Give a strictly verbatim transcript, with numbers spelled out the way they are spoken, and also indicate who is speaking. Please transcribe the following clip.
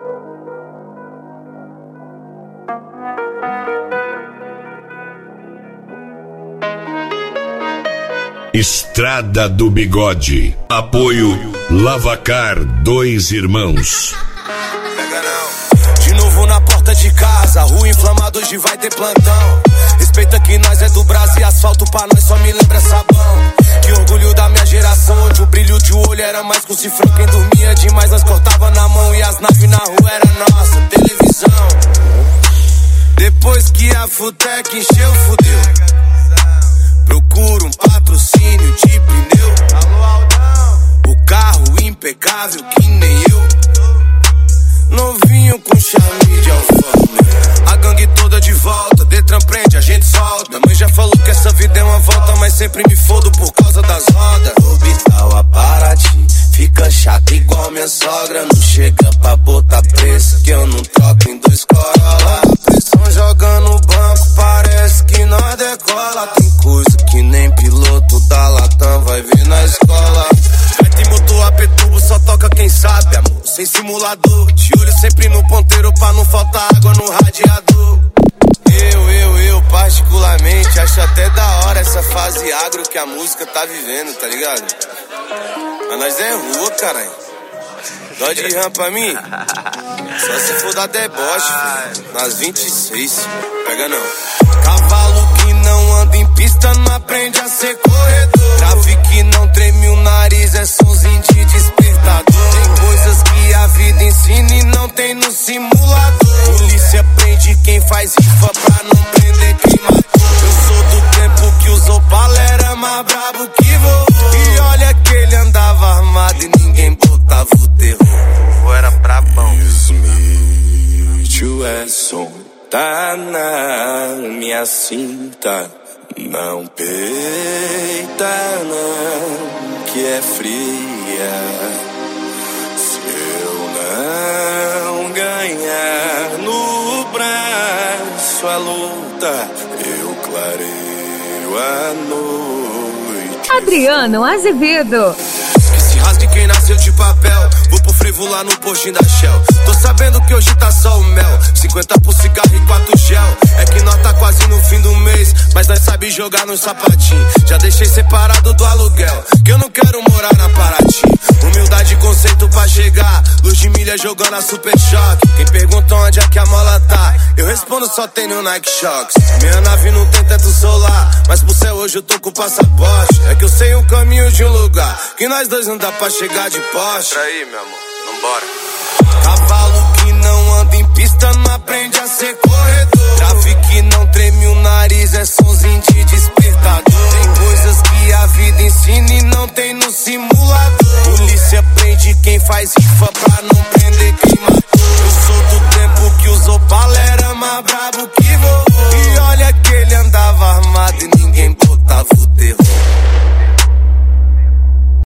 Speaker 1: Estrada do Bigode. Apoio Lavacar Dois Irmãos.
Speaker 2: Pega não. De novo na porta de casa, rua inflamada hoje vai ter plantão. Respeita que nós é do Brasil e asfalto pra nós só me lembra sabão. Que orgulho da minha geração, onde o brilho de olho era mais que um cifrão. Quem dormia demais nós cortava na mão e as naves na rua era nossa televisão. Depois que a Futec encheu, fudeu. Procuro um patrocínio de pneu. O carro impecável que nem eu. Novinho com charme de alfame. A gangue toda de volta, Detran prende, a gente solta. Minha mãe já falou que essa vida é uma volta, mas sempre me fodo por causa das rodas. Orbital a Paraty, fica chato igual minha sogra. Não chega pra botar preço, que eu não troco em dois Corolla. A pressão joga no banco, parece que nós decola. Tem coisa que nem piloto da Latam vai vir na escola. Vai ter motor a P-Turbo, só toca quem sabe, amor, sem simulador. De olho sempre no ponteiro pra não faltar água no radiador. Eu, eu, eu particularmente acho até da hora essa fase agro que a música tá vivendo, tá ligado? Mas nós é rua, caralho. Dó de ram pra mim? Só se for dar deboche, filho. Nas vinte e seis, pega não. Cavalo que não anda em pista não aprende a ser corredor. Trave que não treme o nariz, é sonzinho de despertador. Tem coisas que a vida ensina e não tem no simulador. Polícia prende quem faz rifa pra não prender quem matou. Eu sou do tempo que usou Opala, era mais brabo que vovô. E olha que ele andava armado e ninguém botava o terror. Vovô era brabão. Smith é som, tá na minha cinta. Não peita não, que é fria. Se eu não ganhar no braço a luta, eu clareio a noite.
Speaker 3: Adriano Azevedo.
Speaker 2: Que se rasgue quem nasceu de papel. Vou pro frevo lá no postinho da Shell. Tô sabendo que hoje tá só o mel. cinquenta por cigarro e quatro gel. É que nós tá quase no fim do mês, mas nós sabe jogar no sapatinho. Já deixei separado do aluguel, que eu não quero morar na Paraty. Humildade e conceito pra chegar. Luz de milha jogando a Super Choque. Quem pergunta onde é que a mola tá, eu respondo só tem no Nike Shox. Minha nave não tem teto solar, mas pro céu hoje eu tô com passaporte. É que eu sei um caminho de um lugar que nós dois não dá pra chegar de Porsche. Pra aí, meu amor, vambora. Cavalo que não anda em pista não aprende a ser corredor. Trave que não treme o nariz, é sonzinho de despertador. Tem coisas que a vida ensina e não tem no simulador. Polícia prende quem faz rifa pra não prender quem matou. Eu sou do tempo que usou Opala, era mais brabo que vovô. E olha que ele andava armado e ninguém botava o terror.